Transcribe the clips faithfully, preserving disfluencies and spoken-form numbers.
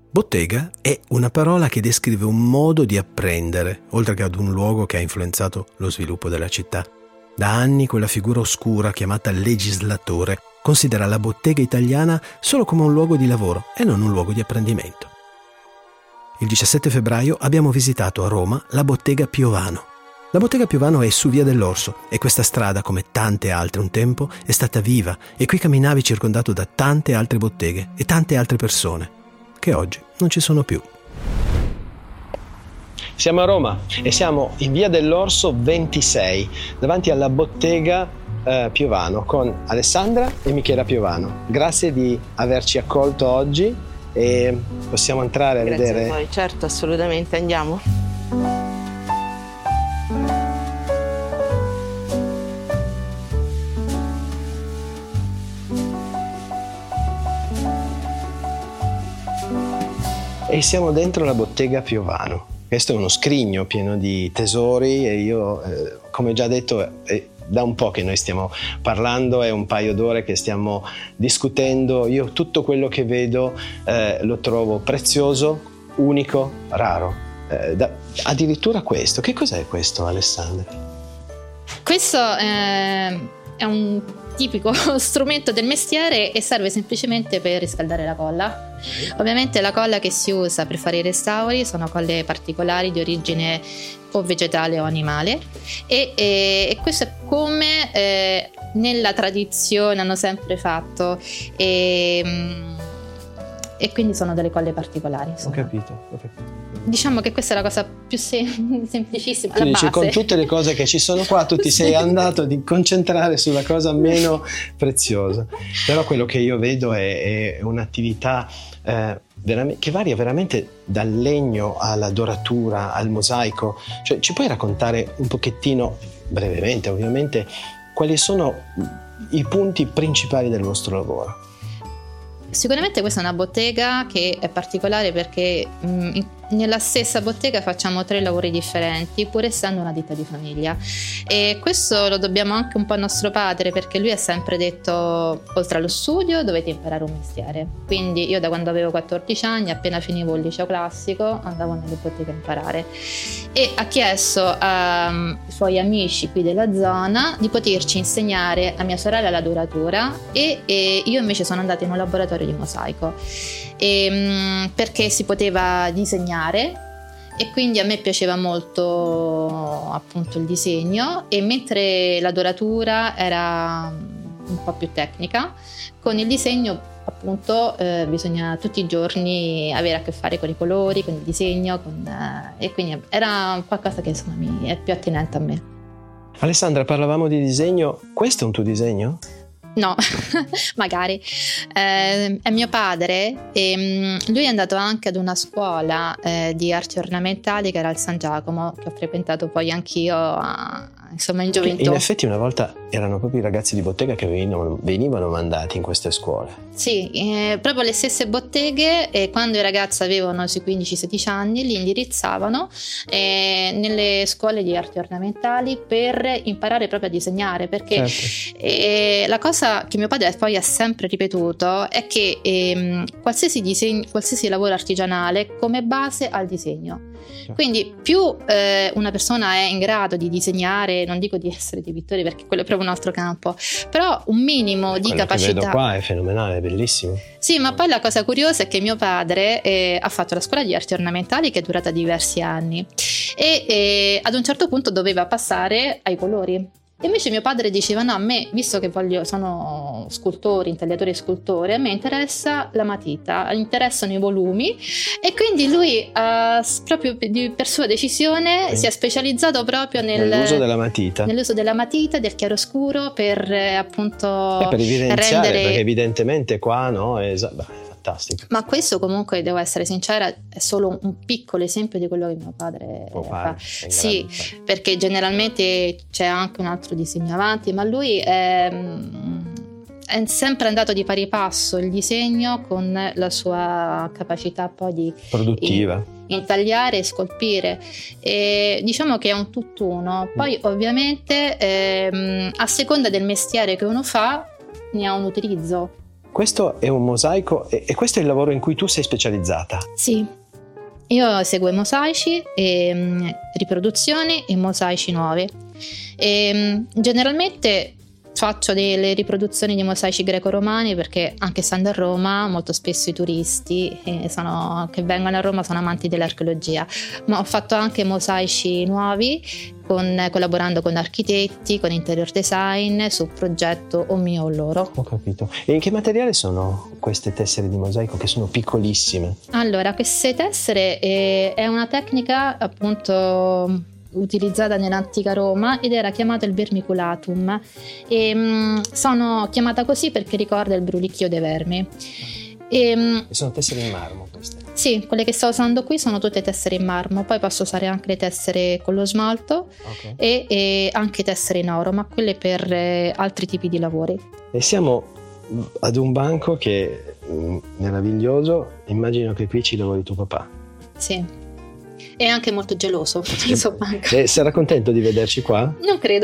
Bottega è una parola che descrive un modo di apprendere, oltre che ad un luogo che ha influenzato lo sviluppo della città. Da anni quella figura oscura chiamata legislatore considera la bottega italiana solo come un luogo di lavoro e non un luogo di apprendimento. Il diciassette febbraio abbiamo visitato a Roma la bottega Piovano. La bottega Piovano è su Via dell'Orso e questa strada, come tante altre un tempo, è stata viva e qui camminavi circondato da tante altre botteghe e tante altre persone, che oggi non ci sono più. Siamo a Roma e siamo in Via dell'Orso ventisei, davanti alla bottega eh, Piovano, con Alessandra e Michela Piovano. Grazie di averci accolto oggi e possiamo entrare a Grazie vedere. a voi, certo, assolutamente, andiamo. E siamo dentro la bottega Piovano. Questo è uno scrigno pieno di tesori e io, eh, come già detto, è da un po' che noi stiamo parlando, è un paio d'ore che stiamo discutendo. Io tutto quello che vedo eh, lo trovo prezioso, unico, raro. Eh, da, addirittura questo. Che cos'è questo, Alessandra? Questo eh, è un tipico strumento del mestiere e serve semplicemente per riscaldare la colla. Ovviamente la colla che si usa per fare i restauri sono colle particolari di origine o vegetale o animale e, e, e questo è come eh, nella tradizione hanno sempre fatto e, e quindi sono delle colle particolari. Ho capito, ho capito. Diciamo che questa è la cosa più sem- semplicissima. Tu la dici, base. con tutte le cose che ci sono qua tu ti Sì. sei andato di concentrare sulla cosa meno preziosa, però quello che io vedo è, è un'attività eh, veramente, che varia veramente dal legno alla doratura al mosaico. Cioè, ci puoi raccontare un pochettino, brevemente ovviamente, quali sono i punti principali del vostro lavoro? Sicuramente questa è una bottega che è particolare perché mh, in, nella stessa bottega facciamo tre lavori differenti, pur essendo una ditta di famiglia, e questo lo dobbiamo anche un po' a nostro padre, perché lui ha sempre detto: oltre allo studio dovete imparare un mestiere. Quindi io da quando avevo quattordici anni, appena finivo il liceo classico, andavo nelle botteghe a imparare, e ha chiesto ai suoi amici qui della zona di poterci insegnare a mia sorella la doratura e, e io invece sono andata in un laboratorio di mosaico e, perché si poteva disegnare e quindi a me piaceva molto appunto il disegno, e mentre la doratura era un po' più tecnica, con il disegno appunto eh, bisogna tutti i giorni avere a che fare con i colori, con il disegno, con, eh, e quindi era qualcosa che insomma mi è più attinente a me. Alessandra, parlavamo di disegno, questo è un tuo disegno? No, magari. Eh, è mio padre e mh, lui è andato anche ad una scuola eh, di arti ornamentali che era al San Giacomo, che ho frequentato poi anch'io a, insomma in gioventù. In effetti una volta erano proprio i ragazzi di bottega che venivano, venivano mandati in queste scuole. Sì, eh, proprio le stesse botteghe, e quando i ragazzi avevano sui quindici sedici anni li indirizzavano eh, nelle scuole di arti ornamentali per imparare proprio a disegnare, perché Certo. eh, la cosa che mio padre poi ha sempre ripetuto è che ehm, qualsiasi disegno, qualsiasi lavoro artigianale come base ha il disegno. Certo. Quindi più eh, una persona è in grado di disegnare, non dico di essere dei pittori perché quello è proprio un altro campo, però un minimo di Quello capacità. che vedo qua è fenomenale, è bellissimo. Sì, ma poi la cosa curiosa è che mio padre eh, ha fatto la scuola di arti ornamentali, che è durata diversi anni, e eh, ad un certo punto doveva passare ai colori. E invece mio padre diceva: no, a me, visto che voglio, sono scultori, intagliatore e scultore, a me interessa la matita, interessano i volumi, e quindi lui ha, proprio per sua decisione, Sì. si è specializzato proprio nel, Nell'uso della matita. nell'uso della matita, del chiaroscuro, per eh, appunto Eh, per evidenziare, rendere... perché evidentemente qua no, è, es- beh, è fantastico. Ma questo comunque, devo essere sincera, è solo un piccolo esempio di quello che mio padre Tuo fa. padre è in Sì, grado di fare. perché generalmente c'è anche un altro disegno avanti, ma lui è, è sempre andato di pari passo il disegno con la sua capacità poi di Produttiva. intagliare e scolpire, e diciamo che è un tutt'uno. Poi ovviamente ehm, a seconda del mestiere che uno fa ne ha un utilizzo. questo è un mosaico e, e questo è il lavoro in cui tu sei specializzata. Sì, io seguo i mosaici, e, mh, riproduzioni e mosaici nuovi. E, mh, generalmente faccio delle riproduzioni di mosaici greco-romani perché anche stando a Roma molto spesso i turisti eh, sono, che vengono a Roma sono amanti dell'archeologia, ma ho fatto anche mosaici nuovi con, collaborando con architetti, con interior design su progetto o mio o loro. Ho capito. E in che materiale sono queste tessere di mosaico che sono piccolissime? Allora, queste tessere eh, è una tecnica appunto utilizzata nell'antica Roma ed era chiamata il vermiculatum e mh, sono chiamata così perché ricorda il brulicchio dei vermi. E, mh, e sono tessere in marmo queste? Sì, quelle che sto usando qui sono tutte tessere in marmo, poi posso usare anche le tessere con lo smalto, okay. e, e anche tessere in oro, ma quelle per eh, altri tipi di lavori. E siamo ad un banco che è meraviglioso, immagino che qui ci lavori tuo papà. Sì. È anche molto geloso il suo banco. E sarà contento di vederci qua? Non credo.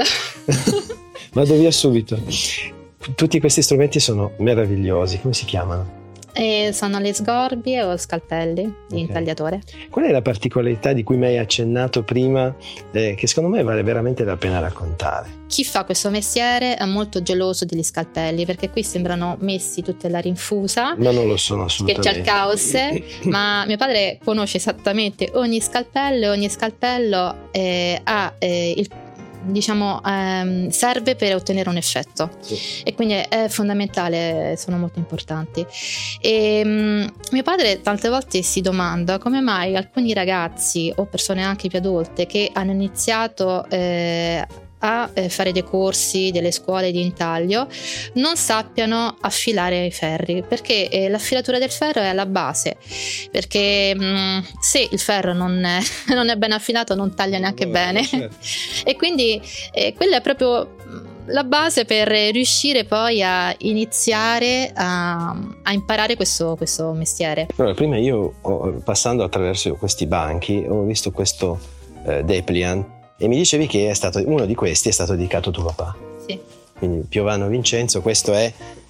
Vado via subito. Tutti questi strumenti sono meravigliosi. Come si chiamano? E sono le sgorbie o scalpelli di okay. intagliatore. Qual è la particolarità di cui mi hai accennato prima eh, che secondo me vale veramente la pena raccontare? Chi fa questo mestiere è molto geloso degli scalpelli perché qui sembrano messi tutte alla rinfusa. Ma non lo sono assolutamente. Che c'è il caos, ma mio padre conosce esattamente ogni scalpello e ogni scalpello eh, ha eh, il diciamo ehm, serve per ottenere un effetto, sì. E quindi è fondamentale, sono molto importanti. E mh, mio padre tante volte si domanda come mai alcuni ragazzi o persone anche più adulte che hanno iniziato eh, a fare dei corsi, delle scuole di intaglio non sappiano affilare i ferri, perché eh, l'affilatura del ferro è alla base, perché mh, se il ferro non è, non è ben affilato non taglia neanche no, bene, certo. E quindi eh, quella è proprio la base per riuscire poi a iniziare a, a imparare questo, questo mestiere. Allora, prima io ho, passando attraverso questi banchi ho visto questo eh, dépliant e mi dicevi che è stato, uno di questi è stato dedicato a tuo papà. Sì. Quindi Piovano Vincenzo, questo è,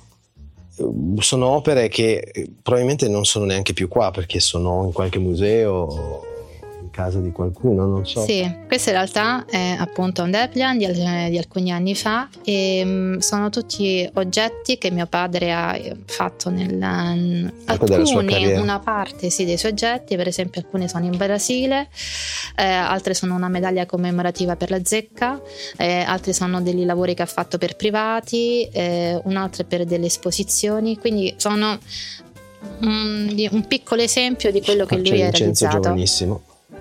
sono opere che probabilmente non sono neanche più qua perché sono in qualche museo, in casa di qualcuno, non so. Sì, questo in realtà è appunto un dépliant di, di alcuni anni fa e mh, sono tutti oggetti che mio padre ha fatto nella alcuni, una parte sì dei suoi oggetti, per esempio alcuni sono in Brasile, eh, altre sono una medaglia commemorativa per la zecca, eh, altri sono dei lavori che ha fatto per privati, eh, un altro per delle esposizioni, quindi sono un, un piccolo esempio di quello che ah, lui c'è ha Vincenzo realizzato. Giovanissimo.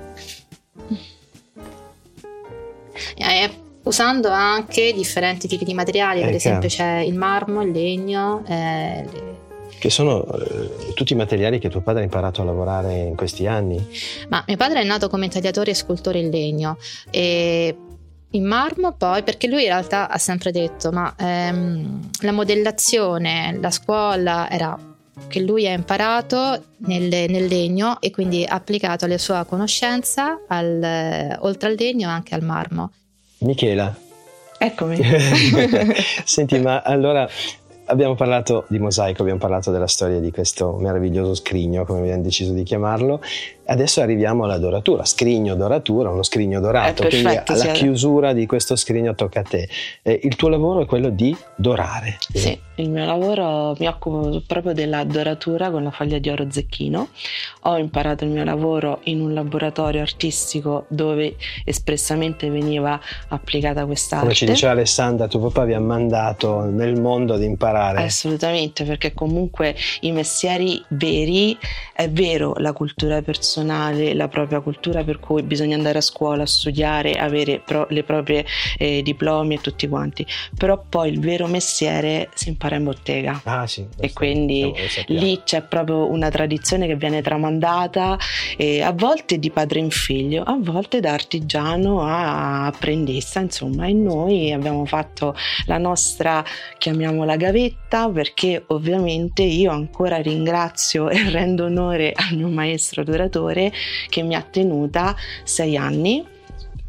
Eh, usando anche differenti tipi di materiali, per eh, esempio chiaro. C'è il marmo, il legno, eh, le... che sono eh, tutti i materiali che tuo padre ha imparato a lavorare in questi anni. Ma mio padre è nato come intagliatore e scultore in legno e in marmo poi, perché lui in realtà ha sempre detto ma ehm, la modellazione, la scuola era che lui ha imparato nel, nel legno e quindi ha applicato la sua conoscenza al, oltre al legno anche al marmo. Michela, eccomi. Senti, ma allora abbiamo parlato di mosaico, abbiamo parlato della storia di questo meraviglioso scrigno, come abbiamo deciso di chiamarlo. Adesso arriviamo alla doratura, scrigno doratura, uno scrigno dorato, perfetto, quindi alla sì, chiusura di questo scrigno tocca a te. Eh, il tuo lavoro è quello di dorare. Sì, il mio lavoro mi occupo proprio della doratura con la foglia di oro zecchino. Ho imparato il mio lavoro in un laboratorio artistico dove espressamente veniva applicata quest'arte. Come ci diceva Alessandra, tuo papà vi ha mandato nel mondo ad imparare. Assolutamente, perché comunque i mestieri veri, è vero, la cultura personale, la propria cultura, per cui bisogna andare a scuola a studiare, avere pro- le proprie eh, diplomi e tutti quanti, però poi il vero mestiere si impara in bottega. Ah, sì, e quindi lì c'è proprio una tradizione che viene tramandata, eh, a volte di padre in figlio, a volte da artigiano a apprendista, insomma, e noi abbiamo fatto la nostra, chiamiamola gavetta, perché ovviamente io ancora ringrazio e rendo onore al mio maestro doratore che mi ha tenuta sei anni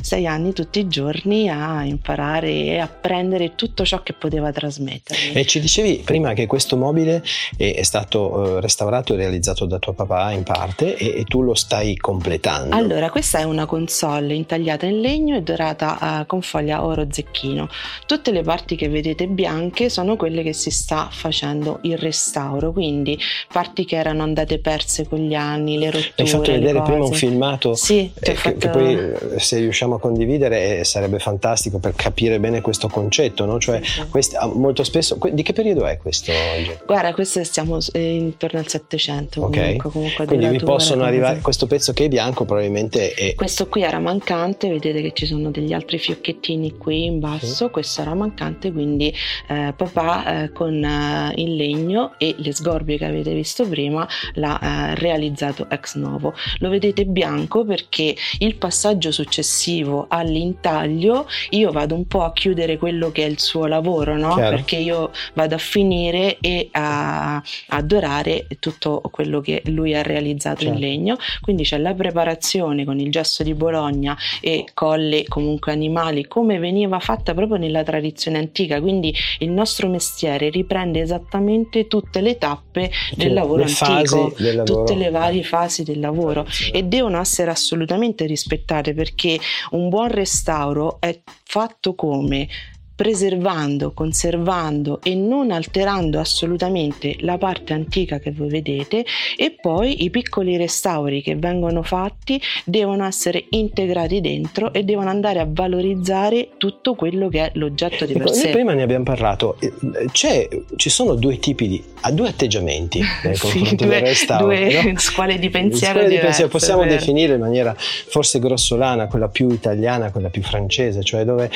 sei anni tutti i giorni a imparare e apprendere tutto ciò che poteva trasmettere. E ci dicevi prima che questo mobile è, è stato eh, restaurato e realizzato da tuo papà in parte e, e tu lo stai completando. Allora, questa è una console intagliata in legno e dorata uh, con foglia oro zecchino. Tutte le parti che vedete bianche sono quelle che si sta facendo il restauro, quindi parti che erano andate perse con gli anni, le rotture. Hai fatto vedere prima un filmato sì, eh, che, fatto... che poi se riusciamo a condividere eh, sarebbe fantastico per capire bene questo concetto, no? Cioè sì, sì. Questi, molto spesso, di che periodo è questo? Guarda, questo stiamo intorno al Settecento. Ok, comunque, comunque quindi vi possono arrivare, questo pezzo che è bianco probabilmente è... Questo qui era mancante, vedete che ci sono degli altri fiocchettini qui in basso, sì. Questo era mancante, quindi eh, papà eh, con eh, il legno e le sgorbie che avete visto prima l'ha eh, realizzato ex novo. Lo vedete bianco perché il passaggio successivo all'intaglio io vado un po' a chiudere quello che è il suo lavoro, no? Perché io vado a finire e a, a dorare tutto quello che lui ha realizzato, certo, in legno, quindi c'è la preparazione con il gesso di Bologna e colle comunque animali come veniva fatta proprio nella tradizione antica, quindi il nostro mestiere riprende esattamente tutte le tappe del lavoro le antico, fasi del lavoro. Tutte le varie fasi del lavoro, e devono essere assolutamente rispettate, perché un buon restauro è fatto come? Preservando, conservando e non alterando assolutamente la parte antica che voi vedete, e poi i piccoli restauri che vengono fatti devono essere integrati dentro e devono andare a valorizzare tutto quello che è l'oggetto di per sé. Noi prima ne abbiamo parlato, c'è, ci sono due tipi di due atteggiamenti nei confronti sì, due, del restauro, due no? scuole di pensiero, scuole diverse, di pensiero possiamo definire in maniera forse grossolana, quella più italiana, quella più francese, cioè dove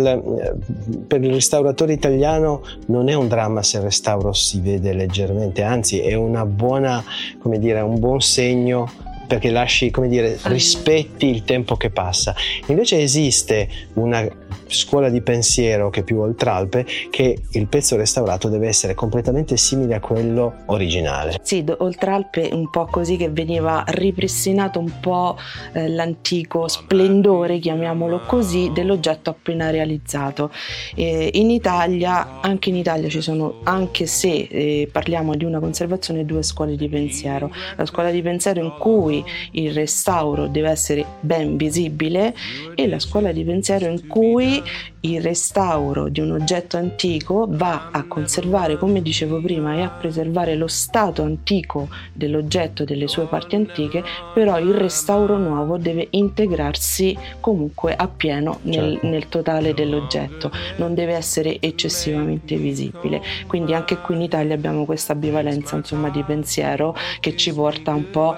il per il restauratore italiano non è un dramma se il restauro si vede leggermente, anzi è una buona, come dire, un buon segno, perché lasci, come dire, rispetti il tempo che passa. Invece esiste una scuola di pensiero che è più oltralpe, che il pezzo restaurato deve essere completamente simile a quello originale. Sì, oltralpe un po' così, che veniva ripristinato un po' eh, l'antico splendore, chiamiamolo così, dell'oggetto appena realizzato. Eh, in Italia, anche in Italia ci sono, anche se eh, parliamo di una conservazione, due scuole di pensiero. La scuola di pensiero in cui il restauro deve essere ben visibile, e la scuola di pensiero in cui il restauro di un oggetto antico va a conservare, come dicevo prima, e a preservare lo stato antico dell'oggetto, delle sue parti antiche, però il restauro nuovo deve integrarsi comunque appieno nel, certo. nel totale dell'oggetto, non deve essere eccessivamente visibile. Quindi anche qui in Italia abbiamo questa ambivalenza, insomma, di pensiero che ci porta un po'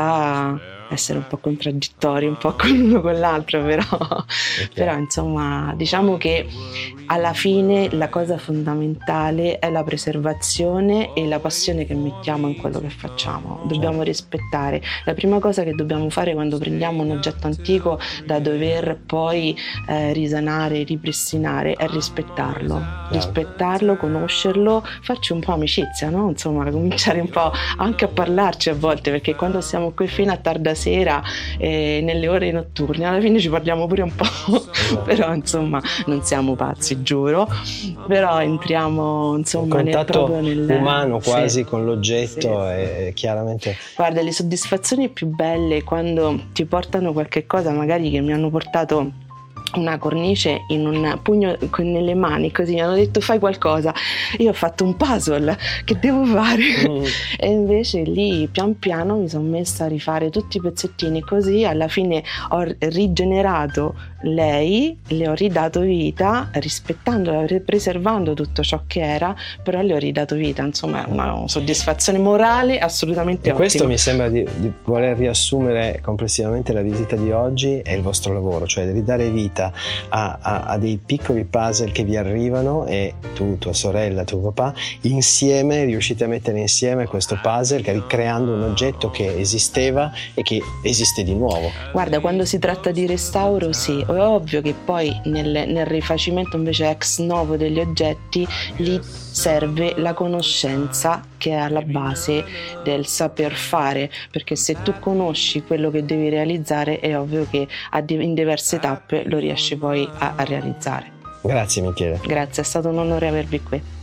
a essere un po' contraddittori un po' con l'uno con l'altro, però, okay. però insomma diciamo che alla fine la cosa fondamentale è la preservazione e la passione che mettiamo in quello che facciamo. Dobbiamo certo. rispettare. La prima cosa che dobbiamo fare quando prendiamo un oggetto antico da dover poi eh, risanare, ripristinare, è rispettarlo, certo. rispettarlo, conoscerlo, farci un po' amicizia, no? Insomma, cominciare un po' anche a parlarci a volte, perché quando siamo qui fino a tarda sera eh, nelle ore notturne alla fine ci parliamo pure un po', però insomma non siamo pazzi, giuro, però entriamo insomma un contatto nel, nel umano quasi sì, con l'oggetto sì. e chiaramente guarda, le soddisfazioni più belle quando ti portano qualche cosa, magari che mi hanno portato una cornice in un pugno nelle mani, così mi hanno detto fai qualcosa, io ho fatto un puzzle, che devo fare? Mm. E invece lì pian piano mi sono messa a rifare tutti i pezzettini, così alla fine ho rigenerato lei, le ho ridato vita, rispettandola, preservando tutto ciò che era, però le ho ridato vita, insomma una soddisfazione morale assolutamente e ottima. Questo mi sembra di, di voler riassumere complessivamente la visita di oggi e il vostro lavoro, cioè di ridare vita A, a, a dei piccoli puzzle che vi arrivano, e tu, tua sorella, tuo papà insieme riuscite a mettere insieme questo puzzle, ricreando un oggetto che esisteva e che esiste di nuovo. Guarda, quando si tratta di restauro sì, è ovvio che poi nel, nel rifacimento invece ex novo degli oggetti lì serve la conoscenza che è alla base del saper fare, perché se tu conosci quello che devi realizzare è ovvio che in diverse tappe lo riesci poi a, a realizzare. Grazie Michele. Grazie, è stato un onore avervi qui.